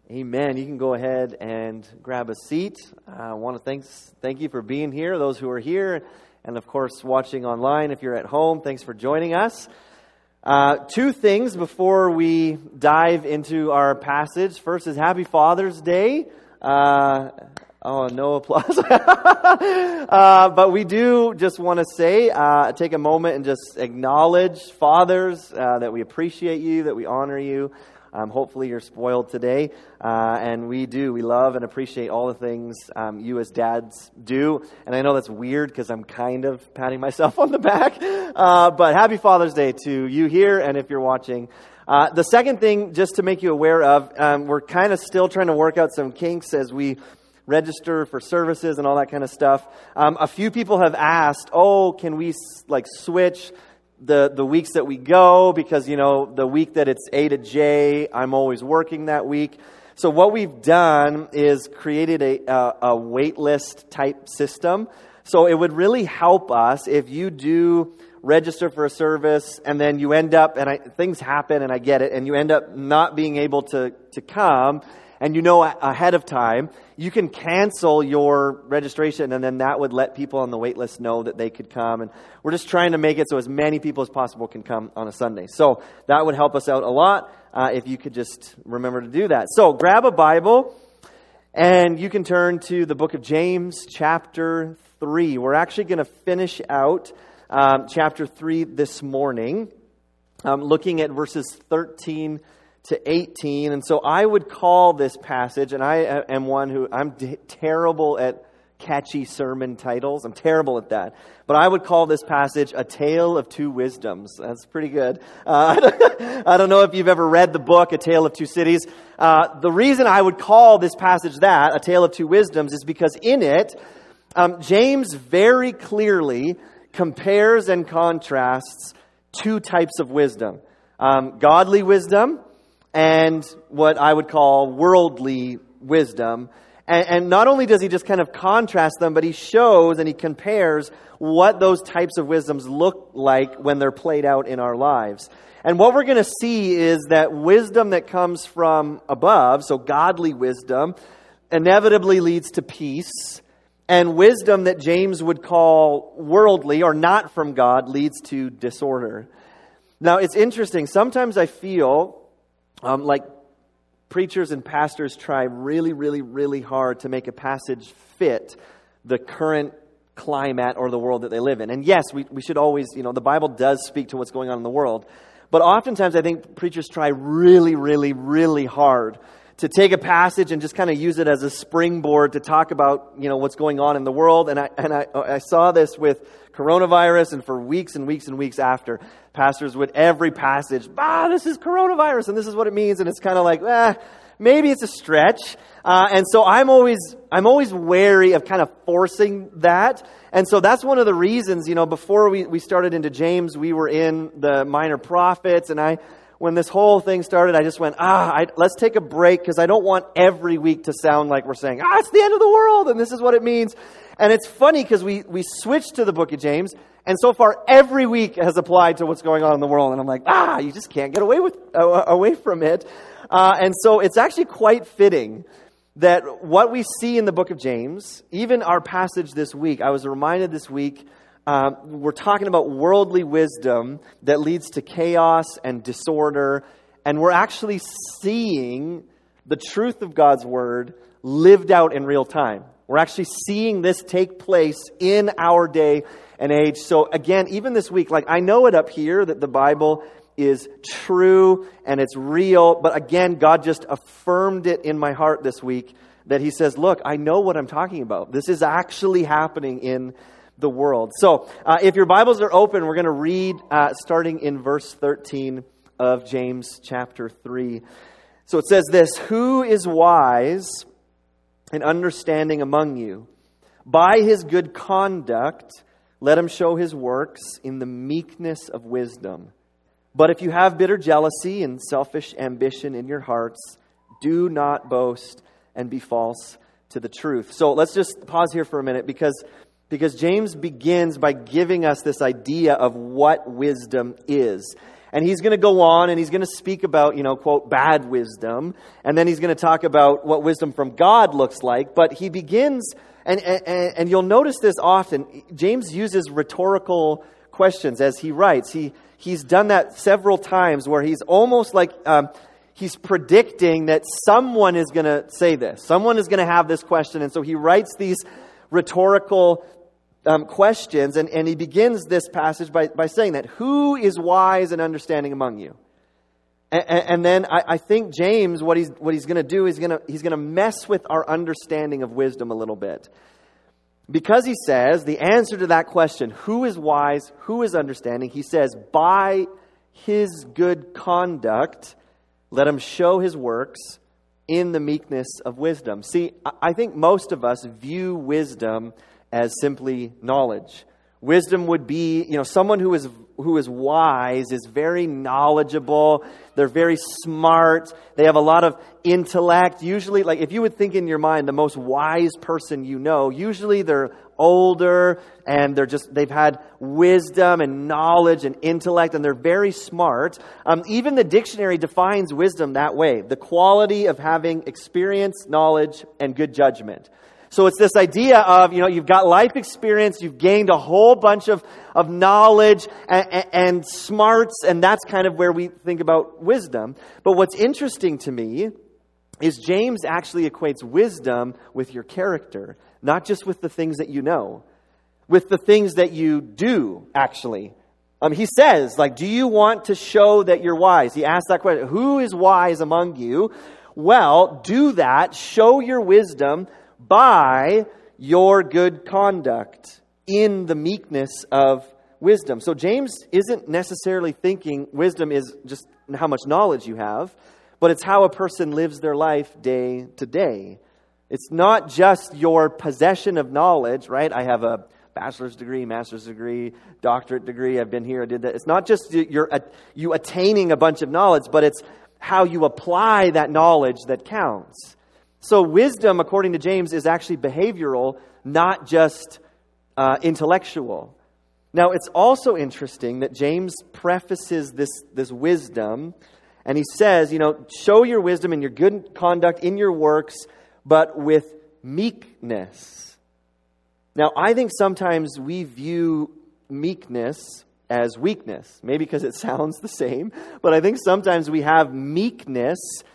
Amen. You can go ahead and grab a seat. I want to thank you for being here, those who are here, and of course watching online. If you're at home, thanks for joining us. Two things before we dive into our passage. First is Happy Father's Day. No applause. But we do just want to say, take a moment and just acknowledge fathers, that we appreciate you, that we honor you. Hopefully you're spoiled today. And we love and appreciate all the things you as dads do. And I know that's weird because I'm kind of patting myself on the back. But Happy Father's Day to you here and if you're watching. The second thing, just to make you aware of, we're kind of still trying to work out some kinks as we register for services and all that kind of stuff. A few people have asked, can we switch the weeks that we go, because the week that it's A to J, I'm always working that week. So what we've done is created a wait list type system. So it would really help us if you do register for a service and then you end up, and things happen and I get it, and you end up not being able to come, and ahead of time, you can cancel your registration, and then that would let people on the wait list know that they could come. And we're just trying to make it so as many people as possible can come on a Sunday. So that would help us out a lot if you could just remember to do that. So grab a Bible, and you can turn to the book of James, chapter 3. We're actually going to finish out chapter 3 this morning, looking at verses 13 to 18. And so I would call this passage, and I am one who, I'm terrible at catchy sermon titles. I'm terrible at that. But I would call this passage A Tale of Two Wisdoms. That's pretty good. I don't know if you've ever read the book, A Tale of Two Cities. The reason I would call this passage that, A Tale of Two Wisdoms, is because in it, James very clearly compares and contrasts two types of wisdom. Godly wisdom and what I would call worldly wisdom. And not only does he just kind of contrast them, but he shows and he compares what those types of wisdoms look like when they're played out in our lives. And what we're going to see is that wisdom that comes from above, so godly wisdom, inevitably leads to peace. And wisdom that James would call worldly or not from God leads to disorder. Now, it's interesting. Sometimes I feel like preachers and pastors try really, really, really hard to make a passage fit the current climate or the world that they live in. And yes, we should always, the Bible does speak to what's going on in the world. But oftentimes I think preachers try really, really, really hard to take a passage and just kind of use it as a springboard to talk about, what's going on in the world. And I saw this with coronavirus, and for weeks and weeks and weeks after, pastors would every passage, this is coronavirus and this is what it means. And it's kind of like, maybe it's a stretch. And so I'm always wary of kind of forcing that. And so that's one of the reasons, before we started into James, we were in the minor prophets, and when this whole thing started, I just went, let's take a break, because I don't want every week to sound like we're saying, it's the end of the world, and this is what it means. And it's funny, because we switched to the book of James, and so far every week has applied to what's going on in the world. And I'm like, you just can't get away from it. And so it's actually quite fitting that what we see in the book of James, even our passage this week, I was reminded this week, we're talking about worldly wisdom that leads to chaos and disorder. And we're actually seeing the truth of God's word lived out in real time. We're actually seeing this take place in our day and age. So again, even this week, I know it up here that the Bible is true and it's real. But again, God just affirmed it in my heart this week that he says, look, I know what I'm talking about. This is actually happening in the world. So if your Bibles are open, we're going to read starting in verse 13 of James chapter 3. So it says this: "Who is wise and understanding among you? By his good conduct, let him show his works in the meekness of wisdom. But if you have bitter jealousy and selfish ambition in your hearts, do not boast and be false to the truth." So let's just pause here for a minute, because James begins by giving us this idea of what wisdom is. And he's going to go on and he's going to speak about, quote, bad wisdom. And then he's going to talk about what wisdom from God looks like. But he begins, and you'll notice this often, James uses rhetorical questions as he writes. He's done that several times where he's almost like he's predicting that someone is going to say this. Someone is going to have this question. And so he writes these rhetorical questions, and he begins this passage by saying that, who is wise and understanding among you? And then I think James, what he's going to do is he's going to mess with our understanding of wisdom a little bit. Because he says, the answer to that question, who is wise, who is understanding, he says, by his good conduct, let him show his works in the meekness of wisdom. See, I think most of us view wisdom as simply knowledge. Wisdom would be, someone who is wise is very knowledgeable. They're very smart. They have a lot of intellect. Usually, like if you would think in your mind the most wise person usually they're older and they've had wisdom and knowledge and intellect, and they're very smart. Even the dictionary defines wisdom that way: the quality of having experience, knowledge, and good judgment. So it's this idea of, you've got life experience, you've gained a whole bunch of knowledge and smarts, and that's kind of where we think about wisdom. But what's interesting to me is James actually equates wisdom with your character, not just with the things that you know, with the things that you do, actually. He says, do you want to show that you're wise? He asks that question, who is wise among you? Well, do that, show your wisdom by your good conduct in the meekness of wisdom. So James isn't necessarily thinking wisdom is just how much knowledge you have, but it's how a person lives their life day to day. It's not just your possession of knowledge, right? I have a bachelor's degree, master's degree, doctorate degree. I've been here, I did that. It's not just you attaining a bunch of knowledge, but it's how you apply that knowledge that counts. So wisdom, according to James, is actually behavioral, not just intellectual. Now, it's also interesting that James prefaces this wisdom, and he says, show your wisdom and your good conduct in your works, but with meekness. Now, I think sometimes we view meekness as weakness, maybe because it sounds the same, but I think sometimes we have meekness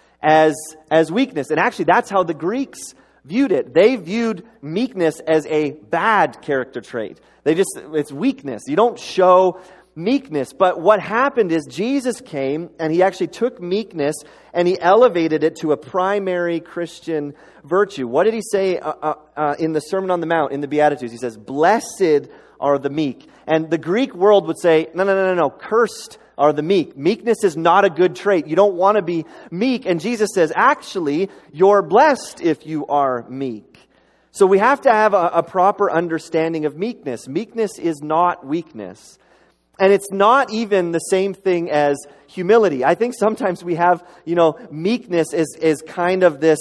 as weakness. And actually, that's how the Greeks viewed it. They viewed meekness as a bad character trait. It's weakness. You don't show meekness. But what happened is Jesus came and he actually took meekness and he elevated it to a primary Christian virtue. What did he say in the Sermon on the Mount, in the Beatitudes? He says, blessed are the meek. And the Greek world would say, no, cursed are the meek. Meekness is not a good trait. You don't want to be meek. And Jesus says, actually, you're blessed if you are meek. So we have to have a proper understanding of meekness. Meekness is not weakness. And it's not even the same thing as humility. I think sometimes we have, meekness is kind of this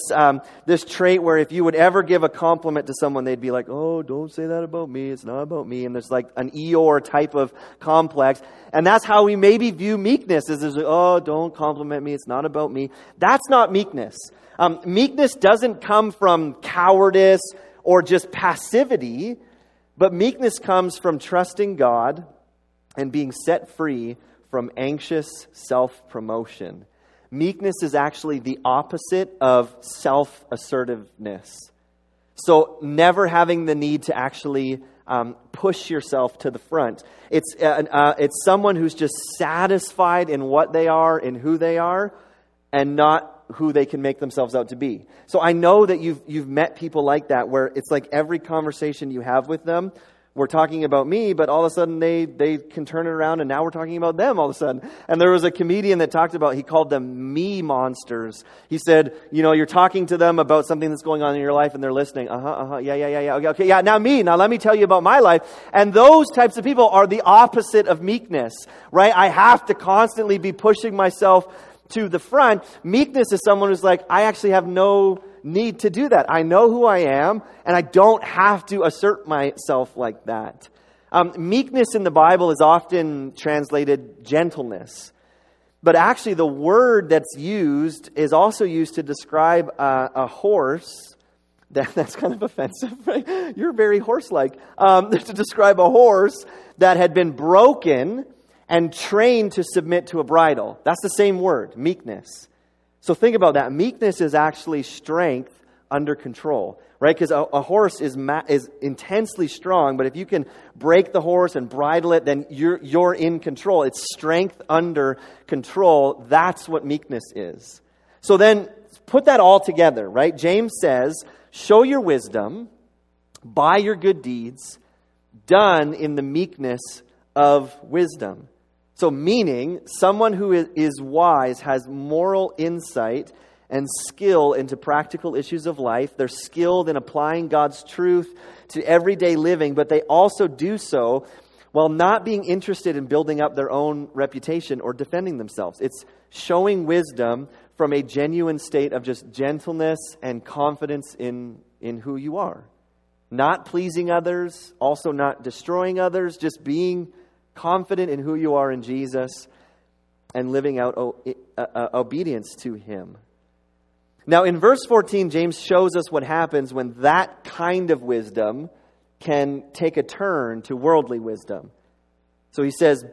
trait where if you would ever give a compliment to someone, they'd be like, oh, don't say that about me. It's not about me. And there's like an Eeyore type of complex. And that's how we maybe view meekness is oh, don't compliment me. It's not about me. That's not meekness. Meekness doesn't come from cowardice or just passivity, but meekness comes from trusting God and being set free from anxious self-promotion. Meekness is actually the opposite of self-assertiveness. So never having the need to actually push yourself to the front. It's someone who's just satisfied in what they are, in who they are, and not who they can make themselves out to be. So I know that you've met people like that, where it's like every conversation you have with them, we're talking about me, but all of a sudden they can turn it around and now we're talking about them all of a sudden. And there was a comedian that talked about, he called them me monsters. He said, you're talking to them about something that's going on in your life and they're listening. Yeah. Okay, yeah, now let me tell you about my life. And those types of people are the opposite of meekness, right? I have to constantly be pushing myself to the front. Meekness is someone who's like, I actually have no need to do that. I know who I am, and I don't have to assert myself like that. Meekness in the Bible is often translated gentleness. But actually the word that's used is also used to describe a horse. That's kind of offensive, right? You're very horse-like. To describe a horse that had been broken and trained to submit to a bridle. That's the same word, meekness. So think about that. Meekness is actually strength under control, right? Because a horse is intensely strong, but if you can break the horse and bridle it, then you're in control. It's strength under control. That's what meekness is. So then put that all together, right? James says, show your wisdom by your good deeds, done in the meekness of wisdom. So meaning, someone who is wise has moral insight and skill into practical issues of life. They're skilled in applying God's truth to everyday living, but they also do so while not being interested in building up their own reputation or defending themselves. It's showing wisdom from a genuine state of just gentleness and confidence in who you are. Not pleasing others, also not destroying others, just being confident in who you are in Jesus and living out obedience to Him. Now in verse 14, James shows us what happens when that kind of wisdom can take a turn to worldly wisdom. So he says,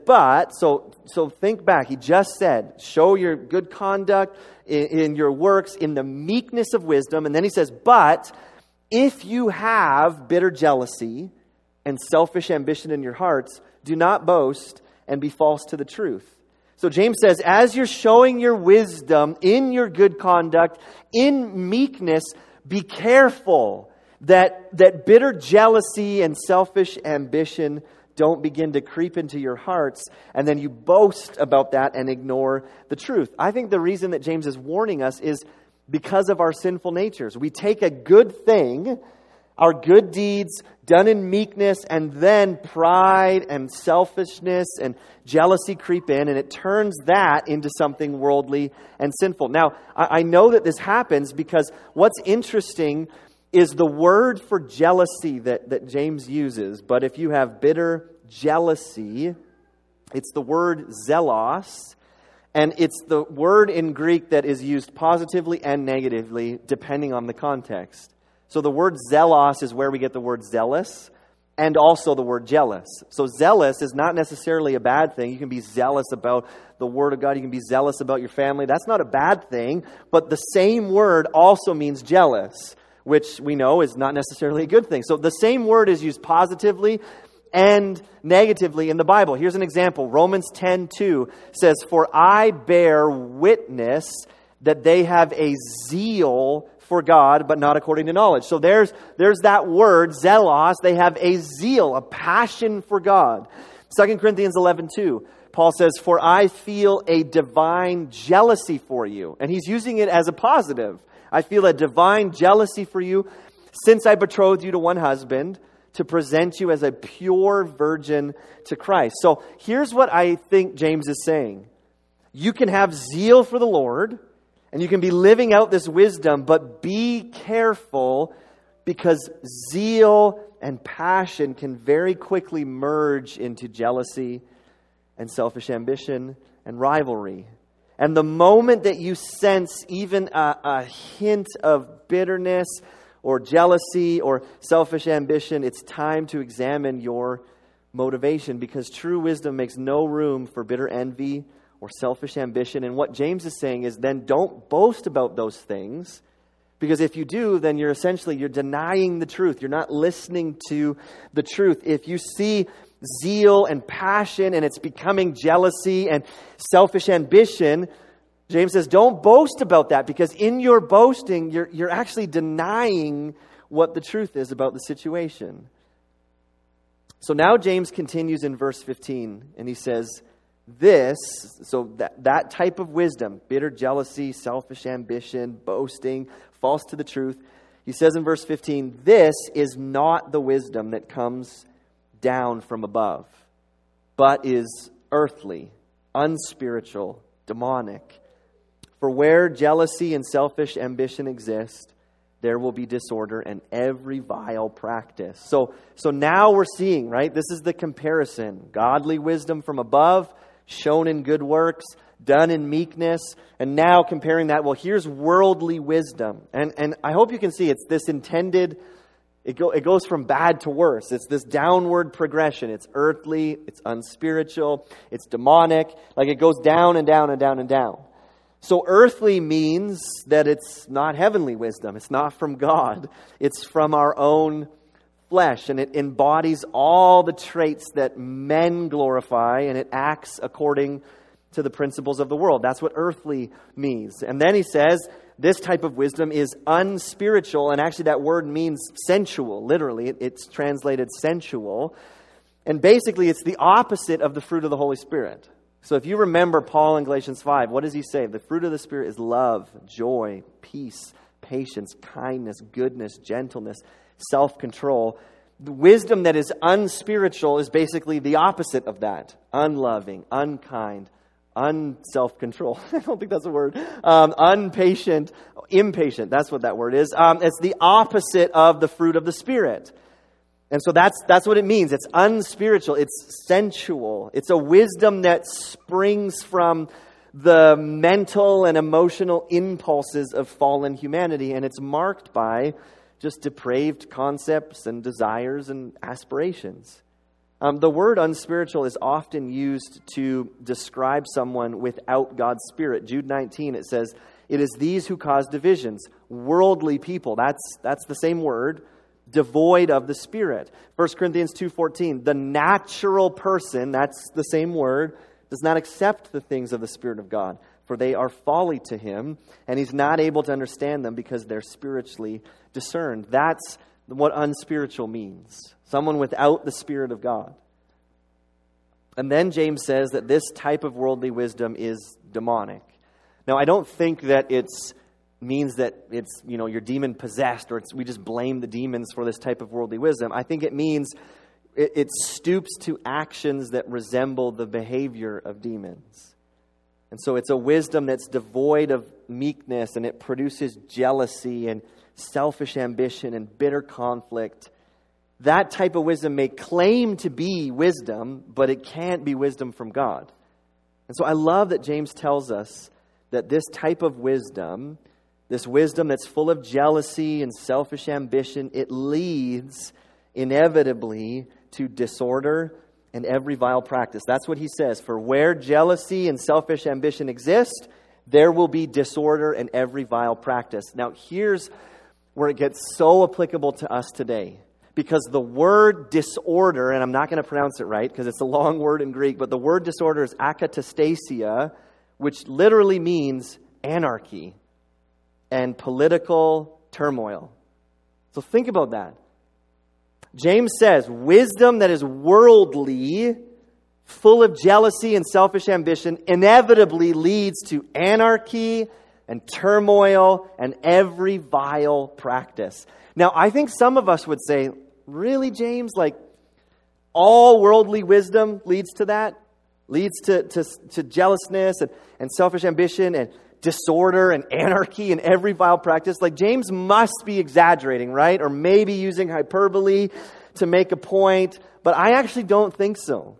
so think back. He just said, show your good conduct in your works in the meekness of wisdom. And then he says, but if you have bitter jealousy and selfish ambition in your hearts, do not boast and be false to the truth. So James says, as you're showing your wisdom in your good conduct, in meekness, be careful that bitter jealousy and selfish ambition don't begin to creep into your hearts, and then you boast about that and ignore the truth. I think the reason that James is warning us is because of our sinful natures. We take a good thing, our good deeds done in meekness, and then pride and selfishness and jealousy creep in, and it turns that into something worldly and sinful. Now, I know that this happens because what's interesting is the word for jealousy that James uses. But if you have bitter jealousy, it's the word zelos, and it's the word in Greek that is used positively and negatively depending on the context. So the word zelos is where we get the word zealous and also the word jealous. So zealous is not necessarily a bad thing. You can be zealous about the Word of God. You can be zealous about your family. That's not a bad thing. But the same word also means jealous, which we know is not necessarily a good thing. So the same word is used positively and negatively in the Bible. Here's an example. Romans 10:2 says, "For I bear witness that they have a zeal for God, but not according to knowledge." So there's that word, zelos. They have a zeal, a passion for God. 2 Corinthians 11:2, Paul says, "For I feel a divine jealousy for you." And he's using it as a positive. I feel a divine jealousy for you since I betrothed you to one husband to present you as a pure virgin to Christ. So here's what I think James is saying. You can have zeal for the Lord, and you can be living out this wisdom, but be careful because zeal and passion can very quickly merge into jealousy and selfish ambition and rivalry. And the moment that you sense even a hint of bitterness or jealousy or selfish ambition, it's time to examine your motivation, because true wisdom makes no room for bitter envy or selfish ambition. And what James is saying is then don't boast about those things, because if you do, then you're denying the truth. You're not listening to the truth. If you see zeal and passion and it's becoming jealousy and selfish ambition, James says don't boast about that, because in your boasting, you're actually denying what the truth is about the situation. So now James continues in verse 15, and he says, that type of wisdom, bitter jealousy, selfish ambition, boasting, false to the truth, he says in verse 15, this is not the wisdom that comes down from above, but is earthly, unspiritual, demonic. For where jealousy and selfish ambition exist, there will be disorder and every vile practice. So now we're seeing, right? This is the comparison. Godly wisdom from above, shown in good works, done in meekness. And now comparing that, well, here's worldly wisdom. And I hope you can see it's this intended, it goes from bad to worse. It's this downward progression. It's earthly, it's unspiritual, it's demonic. Like it goes down and down and down and down. So earthly means that it's not heavenly wisdom. It's not from God. It's from our own flesh. And it embodies all the traits that men glorify, and it acts according to the principles of the world. That's what earthly means. And then he says, this type of wisdom is unspiritual. And actually that word means sensual. Literally, it's translated sensual. And basically, it's the opposite of the fruit of the Holy Spirit. So if you remember Paul in Galatians 5, what does he say? The fruit of the Spirit is love, joy, peace, patience, kindness, goodness, gentleness, self-control. The wisdom that is unspiritual is basically the opposite of that. Unloving, unkind, unself-control. I don't think that's a word. Unpatient, impatient. That's what that word is. It's the opposite of the fruit of the Spirit. And so that's what it means. It's unspiritual. It's sensual. It's a wisdom that springs from the mental and emotional impulses of fallen humanity. And it's marked by just depraved concepts and desires and aspirations. The word unspiritual is often used to describe someone without God's Spirit. Jude 19, it says, it is these who cause divisions. Worldly people. That's the same word. Devoid of the Spirit. 1 Corinthians 2:14, the natural person, that's the same word, does not accept the things of the Spirit of God, for they are folly to him, and he's not able to understand them because they're spiritually discerned. That's what unspiritual means. Someone without the Spirit of God. And then James says that this type of worldly wisdom is demonic. Now, I don't think that it's means that it's, you're demon possessed, or we just blame the demons for this type of worldly wisdom. I think it means it stoops to actions that resemble the behavior of demons. And so it's a wisdom that's devoid of meekness, and it produces jealousy and selfish ambition and bitter conflict. That type of wisdom may claim to be wisdom, but it can't be wisdom from God. And so I love that James tells us that this type of wisdom, this wisdom that's full of jealousy and selfish ambition, it leads inevitably to disorder and every vile practice. That's what he says. For where jealousy and selfish ambition exist, there will be disorder and every vile practice. Now, here's where it gets so applicable to us today. Because the word disorder, and I'm not going to pronounce it right because it's a long word in Greek, but the word disorder is akatastasia, which literally means anarchy and political turmoil. So think about that. James says, wisdom that is worldly, full of jealousy and selfish ambition, inevitably leads to anarchy and turmoil and every vile practice. Now, I think some of us would say, really, James? Like, all worldly wisdom leads to that? Leads to jealousness and selfish ambition and disorder and anarchy and every vile practice. Like, James must be exaggerating, right? Or maybe using hyperbole to make a point. But I actually don't think so.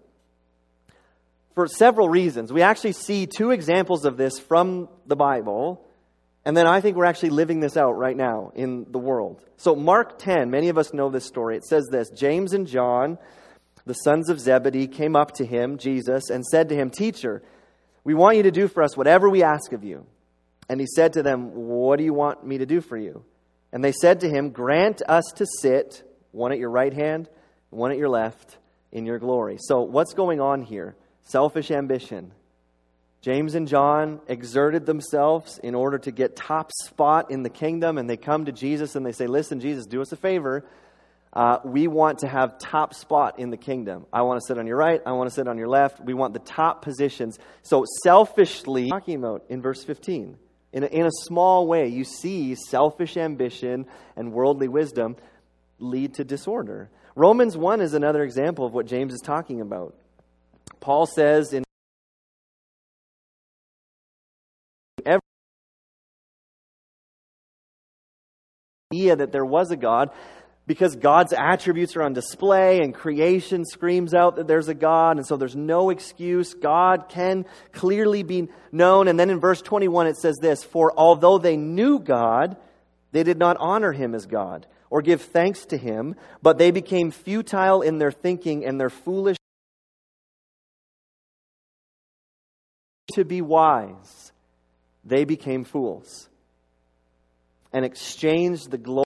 For several reasons. We actually see two examples of this from the Bible. And then I think we're actually living this out right now in the world. So Mark 10, many of us know this story. It says this, James and John, the sons of Zebedee, came up to him, Jesus, and said to him, Teacher, we want you to do for us whatever we ask of you. And he said to them, what do you want me to do for you? And they said to him, grant us to sit, one at your right hand, one at your left, in your glory. So what's going on here? Selfish ambition. James and John exerted themselves in order to get top spot in the kingdom, and they come to Jesus and they say, listen, Jesus, do us a favor. We want to have top spot in the kingdom. I want to sit on your right. I want to sit on your left. We want the top positions. So selfishly, talking about in verse 15, in a small way, you see selfish ambition and worldly wisdom lead to disorder. Romans 1 is another example of what James is talking about. Paul says in every idea that there was a God, because God's attributes are on display and creation screams out that there's a God, and so there's no excuse. God can clearly be known. And then in verse 21 it says this, "For although they knew God, they did not honor him as God or give thanks to him, but they became futile in their thinking, and their foolish to be wise, they became fools and exchanged the glory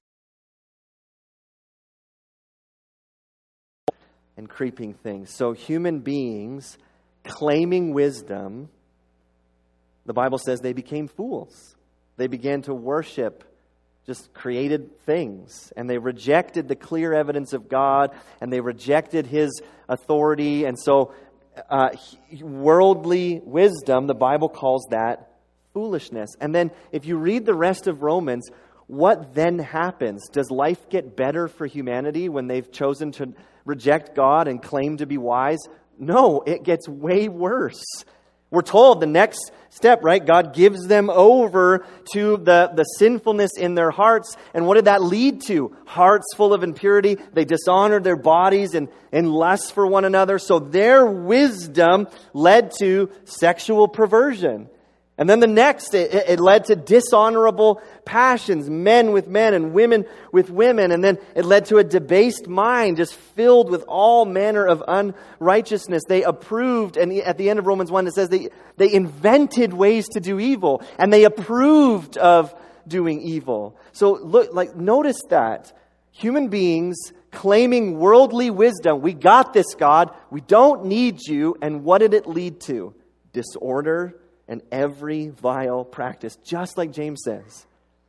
and creeping things." So human beings claiming wisdom, the Bible says they became fools. They began to worship just created things, and they rejected the clear evidence of God, and they rejected his authority. And so worldly wisdom, the Bible calls that foolishness. And then if you read the rest of Romans, what then happens? Does life get better for humanity when they've chosen to reject God and claim to be wise? No, it gets way worse. We're told the next step, right? God gives them over to the sinfulness in their hearts. And what did that lead to? Hearts full of impurity. They dishonored their bodies and lust for one another. So their wisdom led to sexual perversion. And then the next, it led to dishonorable passions, men with men and women with women. And then it led to a debased mind just filled with all manner of unrighteousness. They approved, and at the end of Romans 1 it says they invented ways to do evil, and they approved of doing evil. So look, notice that. Human beings claiming worldly wisdom. We got this, God. We don't need you. And what did it lead to? Disorder and every vile practice, just like James says.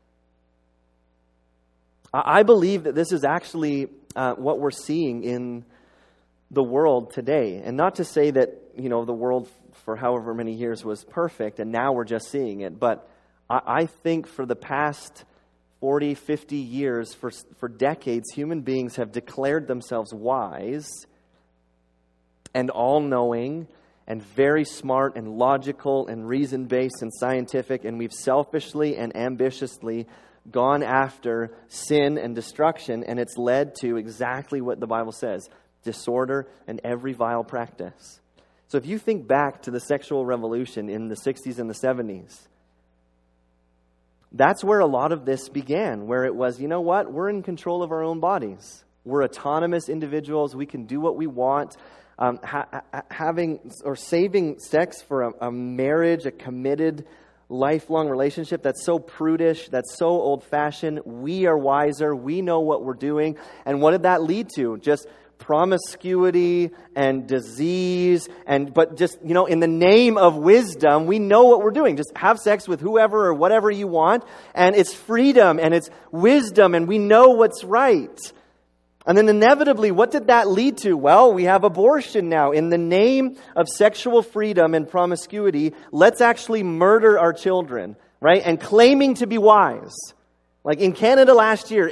I believe that this is actually what we're seeing in the world today. And not to say that, the world for however many years was perfect and now we're just seeing it. But I think for the past 40, 50 years, for decades, human beings have declared themselves wise and all-knowing and very smart and logical and reason-based and scientific, and we've selfishly and ambitiously gone after sin and destruction, and it's led to exactly what the Bible says, disorder and every vile practice. So if you think back to the sexual revolution in the 60s and the 70s, that's where a lot of this began, where it was, you know what, we're in control of our own bodies. We're autonomous individuals. We can do what we want. Having or saving sex for a marriage, a committed, lifelong relationship, that's so prudish, that's so old-fashioned. We are wiser. We know what we're doing. And what did that lead to? Just promiscuity and disease. But just, in the name of wisdom, we know what we're doing. Just have sex with whoever or whatever you want. And it's freedom and it's wisdom and we know what's right. And then inevitably, what did that lead to? Well, we have abortion now. In the name of sexual freedom and promiscuity, let's actually murder our children, right? And claiming to be wise. Like in Canada last year,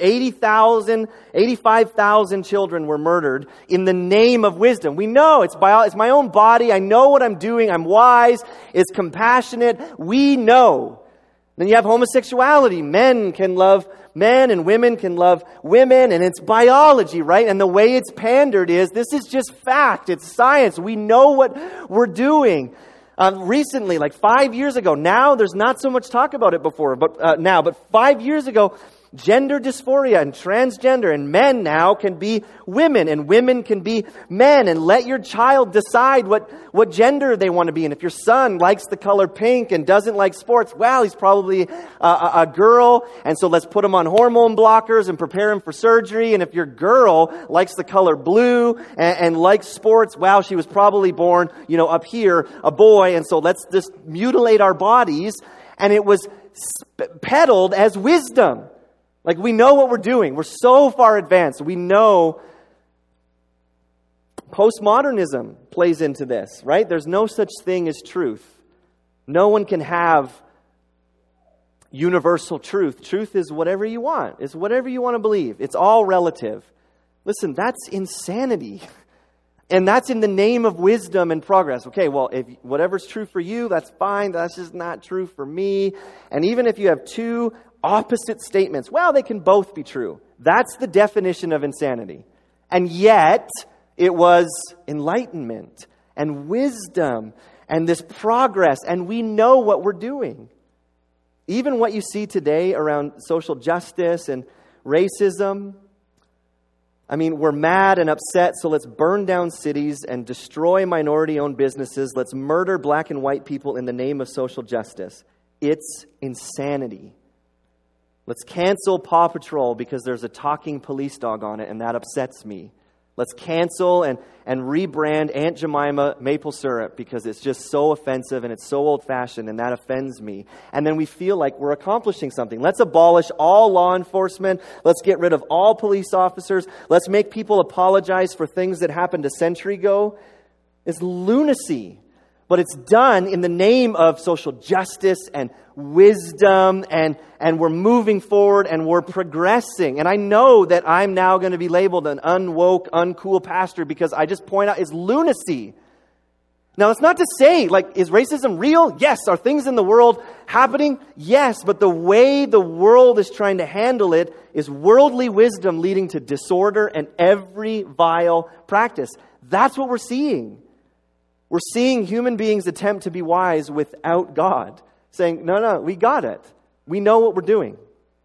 85,000 children were murdered in the name of wisdom. We know it's my own body. I know what I'm doing. I'm wise. It's compassionate. We know. Then you have homosexuality. Men can love men and women can love women, and it's biology, right? And the way it's pandered is, this is just fact. It's science. We know what we're doing. Recently, like 5 years ago, now there's not so much talk about it before, but 5 years ago, gender dysphoria and transgender and men now can be women and women can be men, and let your child decide what gender they want to be. And if your son likes the color pink and doesn't like sports, well, he's probably a girl, and so let's put him on hormone blockers and prepare him for surgery. And if your girl likes the color blue and likes sports, well, she was probably born, up here, a boy, and so let's just mutilate our bodies. And it was peddled as wisdom. Like, we know what we're doing. We're so far advanced. We know postmodernism plays into this, right? There's no such thing as truth. No one can have universal truth. Truth is whatever you want. It's whatever you want to believe. It's all relative. Listen, that's insanity. And that's in the name of wisdom and progress. Okay, well, if whatever's true for you, that's fine. That's just not true for me. And even if you have two opposite statements, well, they can both be true. That's the definition of insanity. And yet, it was enlightenment and wisdom and this progress, and we know what we're doing. Even what you see today around social justice and racism, I mean, we're mad and upset, so let's burn down cities and destroy minority-owned businesses. Let's murder black and white people in the name of social justice. It's insanity. Let's cancel Paw Patrol because there's a talking police dog on it, and that upsets me. Let's cancel and rebrand Aunt Jemima maple syrup because it's just so offensive and it's so old-fashioned and that offends me. And then we feel like we're accomplishing something. Let's abolish all law enforcement. Let's get rid of all police officers. Let's make people apologize for things that happened a century ago. It's lunacy. But it's done in the name of social justice and wisdom, and we're moving forward and we're progressing. And I know that I'm now going to be labeled an unwoke, uncool pastor because I just point out it's lunacy. Now, it's not to say, like, is racism real? Yes. Are things in the world happening? Yes. But the way the world is trying to handle it is worldly wisdom leading to disorder and every vile practice. That's what we're seeing. We're seeing human beings attempt to be wise without God, saying, no, we got it. We know what we're doing.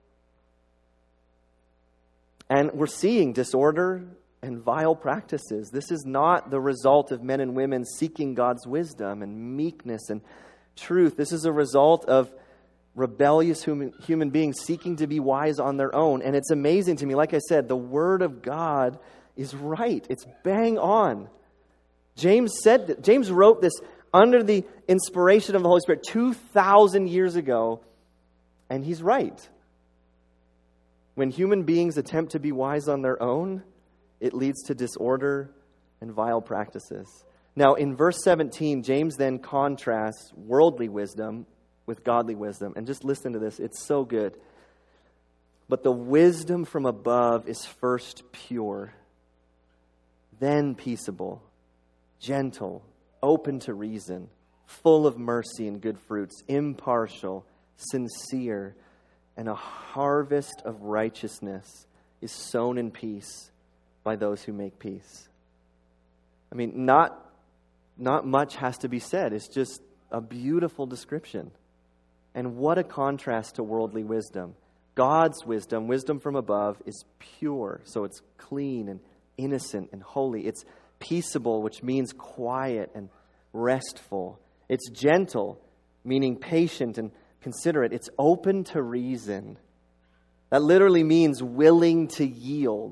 And we're seeing disorder and vile practices. This is not the result of men and women seeking God's wisdom and meekness and truth. This is a result of rebellious human beings seeking to be wise on their own. And it's amazing to me, like I said, the Word of God is right. It's bang on. James wrote this under the inspiration of the Holy Spirit 2,000 years ago, and he's right. When human beings attempt to be wise on their own, it leads to disorder and vile practices. Now, in verse 17, James then contrasts worldly wisdom with godly wisdom. And just listen to this. It's so good. But the wisdom from above is first pure, then peaceable, gentle, open to reason, full of mercy and good fruits, impartial, sincere, and a harvest of righteousness is sown in peace by those who make peace. I mean, not much has to be said. It's just a beautiful description. And what a contrast to worldly wisdom. God's wisdom, wisdom from above, is pure. So it's clean and innocent and holy. It's peaceable, which means quiet and restful. It's gentle, meaning patient and considerate. It's open to reason. That literally means willing to yield.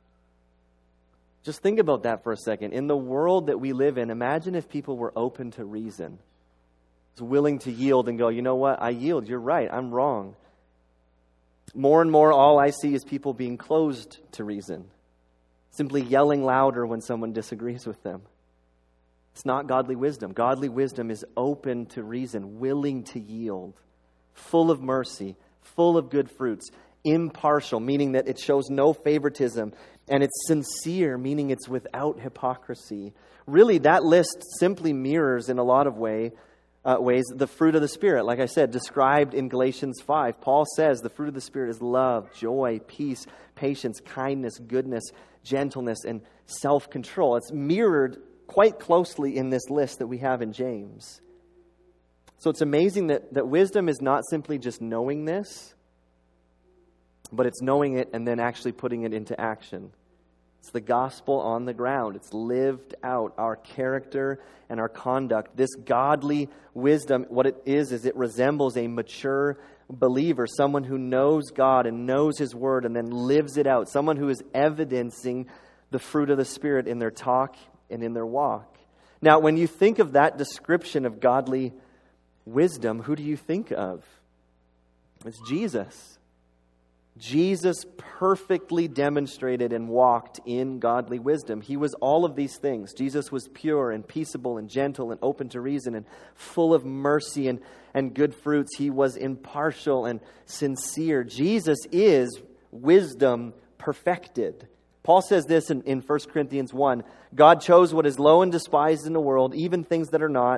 Just think about that for a second. In the world that we live in, imagine if people were open to reason. Willing to yield and go, you know what? I yield. You're right. I'm wrong. More and more, all I see is people being closed to reason. Simply yelling louder when someone disagrees with them. It's not godly wisdom. Godly wisdom is open to reason, willing to yield, full of mercy, full of good fruits, impartial, meaning that it shows no favoritism, and it's sincere, meaning it's without hypocrisy. Really, that list simply mirrors in a lot of ways the fruit of the Spirit, like I said, described in Galatians 5. Paul says the fruit of the Spirit is love, joy, peace, patience, kindness, goodness, gentleness, and self-control. It's mirrored quite closely in this list that we have in James. So it's amazing that wisdom is not simply just knowing this, but it's knowing it and then actually putting it into action. It's the gospel on the ground. It's lived out, our character and our conduct. This godly wisdom, what it is it resembles a mature believer, someone who knows God and knows His Word and then lives it out, someone who is evidencing the fruit of the Spirit in their talk and in their walk. Now, when you think of that description of godly wisdom, who do you think of? It's Jesus. Jesus perfectly demonstrated and walked in godly wisdom. He was all of these things. Jesus was pure and peaceable and gentle and open to reason and full of mercy and good fruits. He was impartial and sincere. Jesus is wisdom perfected. Paul says this in 1 Corinthians 1. God chose what is low and despised in the world, even things that are not,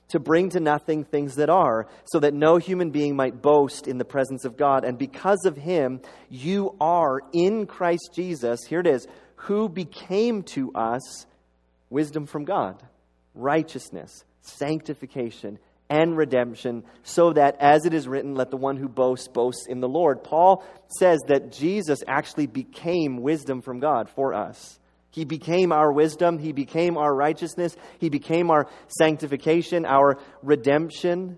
to bring to nothing things that are, so that no human being might boast in the presence of God. And because of him, you are in Christ Jesus," here it is, "who became to us wisdom from God, righteousness, sanctification, and redemption, so that, as it is written, let the one who boasts, boast in the Lord." Paul says that Jesus actually became wisdom from God for us. He became our wisdom. He became our righteousness. He became our sanctification, our redemption.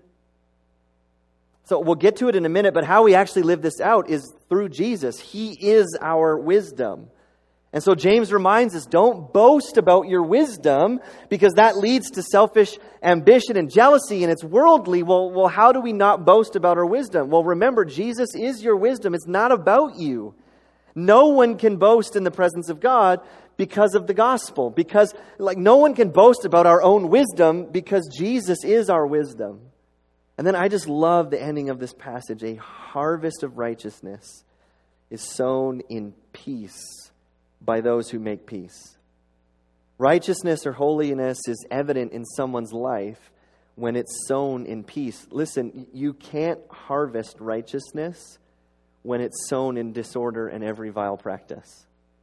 So we'll get to it in a minute, but how we actually live this out is through Jesus. He is our wisdom. And so James reminds us, don't boast about your wisdom, because that leads to selfish ambition and jealousy, and it's worldly. Well, how do we not boast about our wisdom? Well, remember, Jesus is your wisdom. It's not about you. No one can boast in the presence of God because of the gospel. Because no one can boast about our own wisdom, because Jesus is our wisdom. And then I just love the ending of this passage. A harvest of righteousness is sown in peace by those who make peace. Righteousness or holiness is evident in someone's life when it's sown in peace. Listen, you can't harvest righteousness when it's sown in disorder and every vile practice.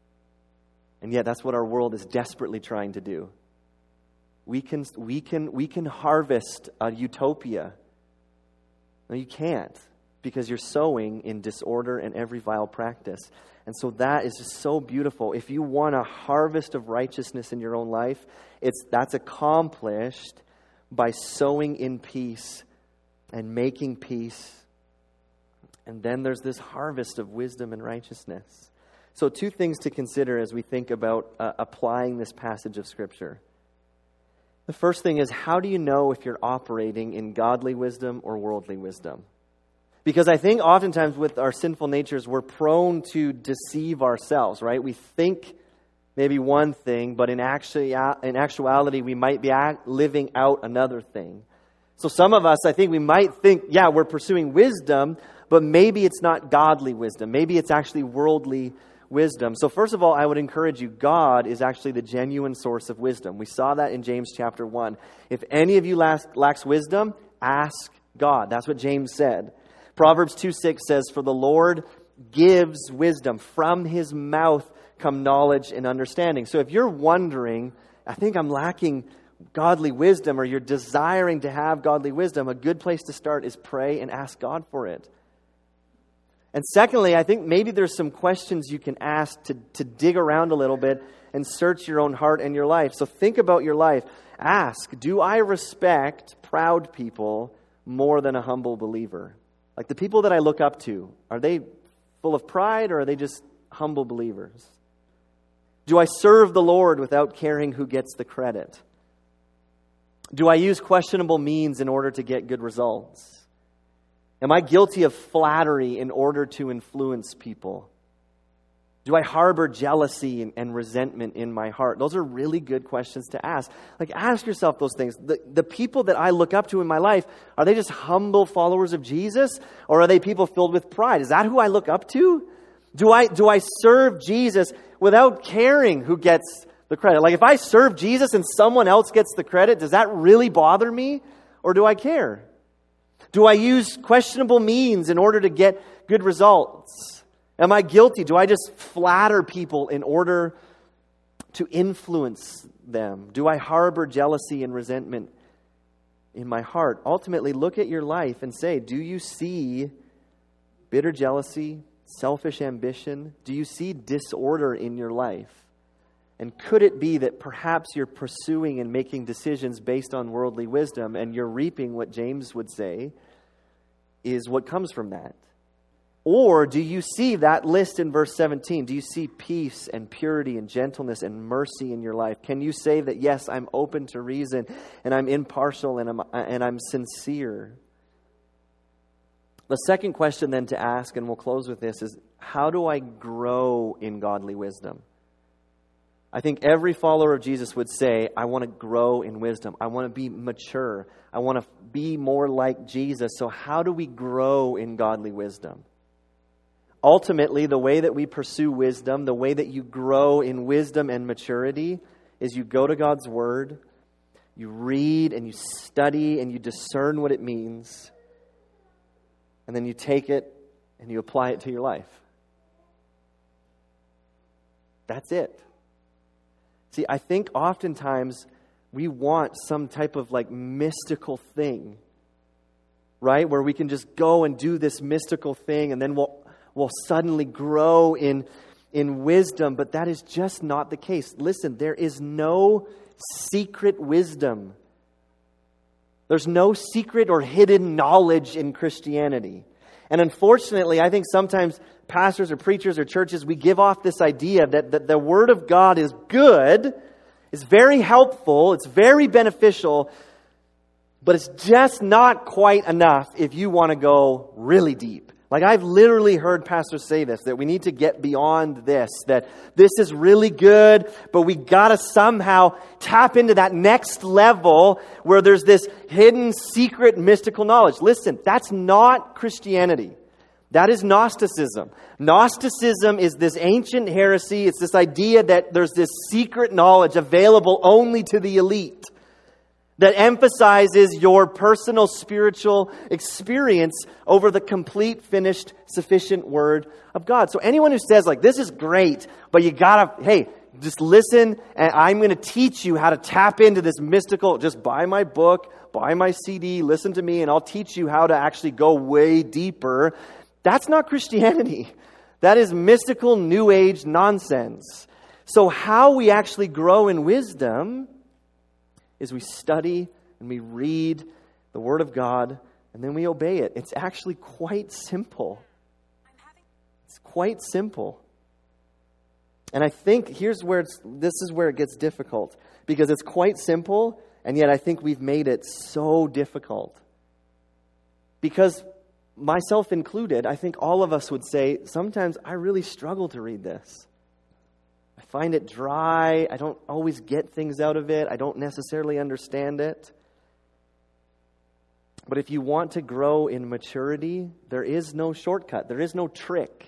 And yet that's what our world is desperately trying to do. We can harvest a utopia. No, you can't, because you're sowing in disorder and every vile practice. And so that is just so beautiful. If you want a harvest of righteousness in your own life, that's accomplished by sowing in peace and making peace. And then there's this harvest of wisdom and righteousness. So 2 things to consider as we think about applying this passage of Scripture. The first thing is, how do you know if you're operating in godly wisdom or worldly wisdom? Because I think oftentimes with our sinful natures, we're prone to deceive ourselves, right? We think maybe one thing, but in actuality, we might be living out another thing. So some of us, I think we might think, yeah, we're pursuing wisdom, but maybe it's not godly wisdom. Maybe it's actually worldly wisdom. So first of all, I would encourage you, God is actually the genuine source of wisdom. We saw that in James chapter 1. If any of you lacks wisdom, ask God. That's what James said. Proverbs 2:6 says, "For the Lord gives wisdom. From his mouth come knowledge and understanding." So if you're wondering, I think I'm lacking godly wisdom, or you're desiring to have godly wisdom, a good place to start is pray and ask God for it. And secondly, I think maybe there's some questions you can ask to dig around a little bit and search your own heart and your life. So think about your life. Ask, do I respect proud people more than a humble believer? Like the people that I look up to, are they full of pride, or are they just humble believers? Do I serve the Lord without caring who gets the credit? Do I use questionable means in order to get good results? Am I guilty of flattery in order to influence people? Do I harbor jealousy and resentment in my heart? Those are really good questions to ask. Ask yourself those things. The people that I look up to in my life, are they just humble followers of Jesus? Or are they people filled with pride? Is that who I look up to? Do I serve Jesus without caring who gets the credit? If I serve Jesus and someone else gets the credit, does that really bother me? Or do I care? Do I use questionable means in order to get good results? Am I guilty? Do I just flatter people in order to influence them? Do I harbor jealousy and resentment in my heart? Ultimately, look at your life and say, do you see bitter jealousy, selfish ambition? Do you see disorder in your life? And could it be that perhaps you're pursuing and making decisions based on worldly wisdom, and you're reaping what James would say is what comes from that? Or do you see that list in verse 17? Do you see peace and purity and gentleness and mercy in your life? Can you say that, yes, I'm open to reason and I'm impartial and I'm sincere? The second question then to ask, and we'll close with this, is how do I grow in godly wisdom? I think every follower of Jesus would say, I want to grow in wisdom. I want to be mature. I want to be more like Jesus. So how do we grow in godly wisdom? Ultimately, the way that we pursue wisdom, the way that you grow in wisdom and maturity, is you go to God's Word, you read and you study and you discern what it means, and then you take it and you apply it to your life. That's it. See, I think oftentimes we want some type of like mystical thing, right? Where we can just go and do this mystical thing and then we'll suddenly grow in wisdom, but that is just not the case. Listen, there is no secret wisdom. There's no secret or hidden knowledge in Christianity. And unfortunately, I think sometimes pastors or preachers or churches, we give off this idea that the Word of God is good, is very helpful, it's very beneficial, but it's just not quite enough if you want to go really deep. Like I've literally heard pastors say this, that we need to get beyond this, that this is really good, but we got to somehow tap into that next level where there's this hidden, secret, mystical knowledge. Listen, that's not Christianity. That is Gnosticism. Gnosticism is this ancient heresy. It's this idea that there's this secret knowledge available only to the elite, that emphasizes your personal spiritual experience over the complete, finished, sufficient Word of God. So anyone who says like, this is great, but you gotta, hey, just listen and I'm going to teach you how to tap into this mystical, just buy my book, buy my CD, listen to me, and I'll teach you how to actually go way deeper. That's not Christianity. That is mystical, New Age nonsense. So how we actually grow in wisdom is we study and we read the Word of God and then we obey it. It's actually quite simple. It's quite simple. And I think this is where it gets difficult, because it's quite simple, and yet I think we've made it so difficult. Because myself included, I think all of us would say, sometimes I really struggle to read this. I find it dry. I don't always get things out of it. I don't necessarily understand it. But if you want to grow in maturity, there is no shortcut. There is no trick.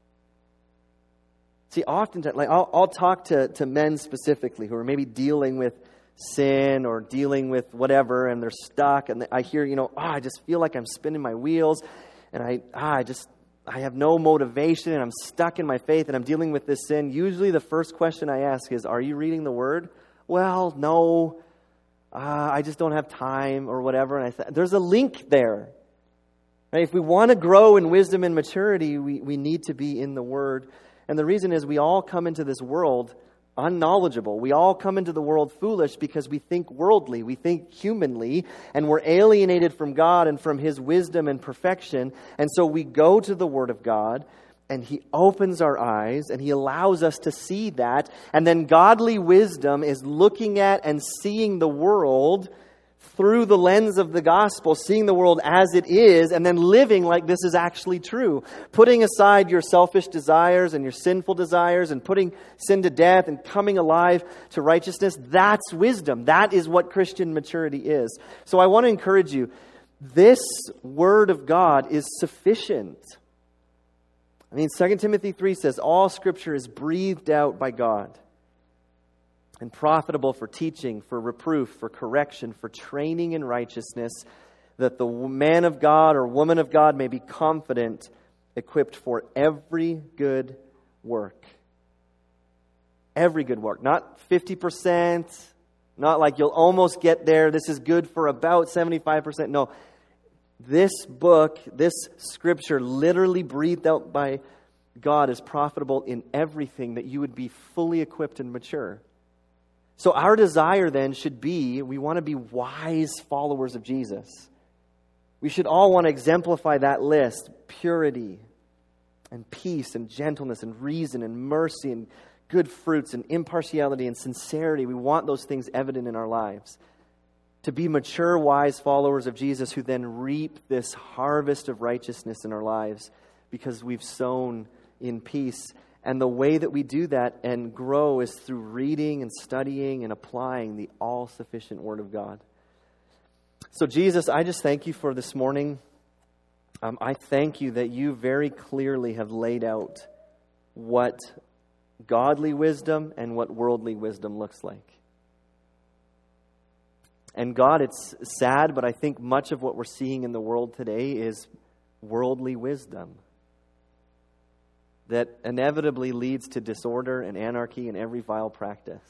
See, oftentimes, like I'll talk to men specifically who are maybe dealing with sin or dealing with whatever, and they're stuck, and I hear, I just feel like I'm spinning my wheels, and I have no motivation, and I'm stuck in my faith, and I'm dealing with this sin. Usually the first question I ask is, are you reading the Word? Well, no, I just don't have time or whatever. And there's a link there. Right? If we want to grow in wisdom and maturity, we need to be in the Word. And the reason is we all come into this world unknowledgeable. We all come into the world foolish because we think worldly, we think humanly, and we're alienated from God and from His wisdom and perfection. And so we go to the Word of God, and He opens our eyes, and He allows us to see that. And then godly wisdom is looking at and seeing the world through the lens of the gospel, seeing the world as it is, and then living like this is actually true. Putting aside your selfish desires and your sinful desires and putting sin to death and coming alive to righteousness, that's wisdom. That is what Christian maturity is. So I want to encourage you, this Word of God is sufficient. 2 Timothy 3 says, all Scripture is breathed out by God and profitable for teaching, for reproof, for correction, for training in righteousness, that the man of God or woman of God may be confident, equipped for every good work. Every good work. Not 50%, not like you'll almost get there. This is good for about 75%. No, this book, this Scripture, literally breathed out by God, is profitable in everything, that you would be fully equipped and mature. So our desire then should be, we want to be wise followers of Jesus. We should all want to exemplify that list: purity and peace and gentleness and reason and mercy and good fruits and impartiality and sincerity. We want those things evident in our lives. To be mature, wise followers of Jesus who then reap this harvest of righteousness in our lives because we've sown in peace. And the way that we do that and grow is through reading and studying and applying the all-sufficient Word of God. So Jesus, I just thank you for this morning. I thank you that you very clearly have laid out what godly wisdom and what worldly wisdom looks like. And God, it's sad, but I think much of what we're seeing in the world today is worldly wisdom that inevitably leads to disorder and anarchy and every vile practice.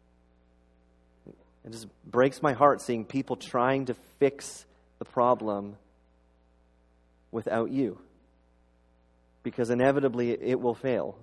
It just breaks my heart seeing people trying to fix the problem without you, because inevitably it will fail.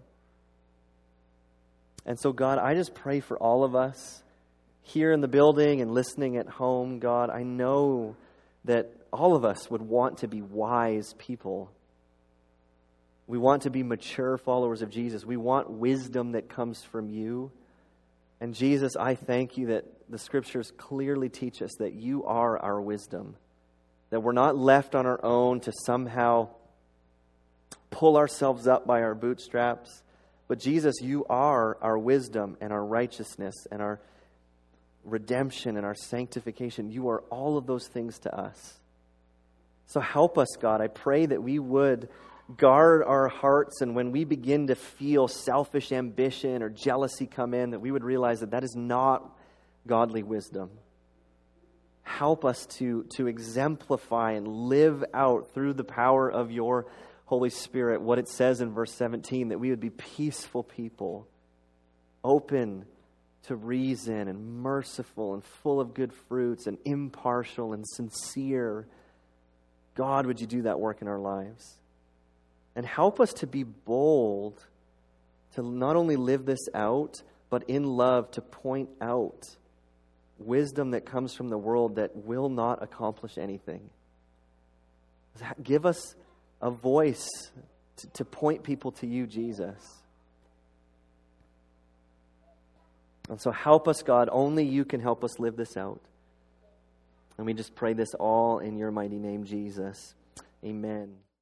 And so, God, I just pray for all of us here in the building and listening at home. God, I know that all of us would want to be wise people. We want to be mature followers of Jesus. We want wisdom that comes from you. And Jesus, I thank you that the Scriptures clearly teach us that you are our wisdom, that we're not left on our own to somehow pull ourselves up by our bootstraps. But Jesus, you are our wisdom and our righteousness and our redemption and our sanctification. You are all of those things to us. So help us, God. I pray that we would guard our hearts, and when we begin to feel selfish ambition or jealousy come in, that we would realize that that is not godly wisdom. Help us to exemplify and live out through the power of your Holy Spirit what it says in verse 17, that we would be peaceful people, open to reason and merciful and full of good fruits and impartial and sincere. God, would you do that work in our lives? And help us to be bold, to not only live this out, but in love to point out wisdom that comes from the world that will not accomplish anything. Give us a voice to point people to you, Jesus. And so help us, God. Only you can help us live this out. And we just pray this all in your mighty name, Jesus. Amen.